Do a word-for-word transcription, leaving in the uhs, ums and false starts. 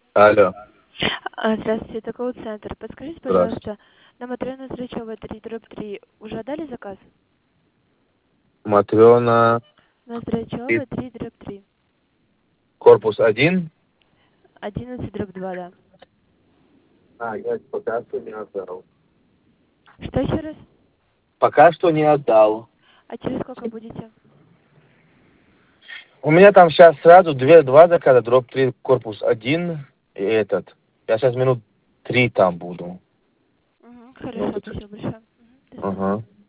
Алло. А, Здравствуйте, это колл-центр. Подскажите, Здравствуйте. пожалуйста, на Матрёну Срачёва три дробь три уже отдали заказ? Матрёна. На И Срачёва три дробь три. корпус один. одиннадцать дробь два, да. А, я пока что не отдал. Что еще раз? Пока что не отдал. А через сколько будете? У меня там сейчас сразу две, два заказа, дробь три, корпус один и этот. Я сейчас минут три там буду. Угу, Ну, хорошо, вот. спасибо большое. Мгм, до свидания. Ага.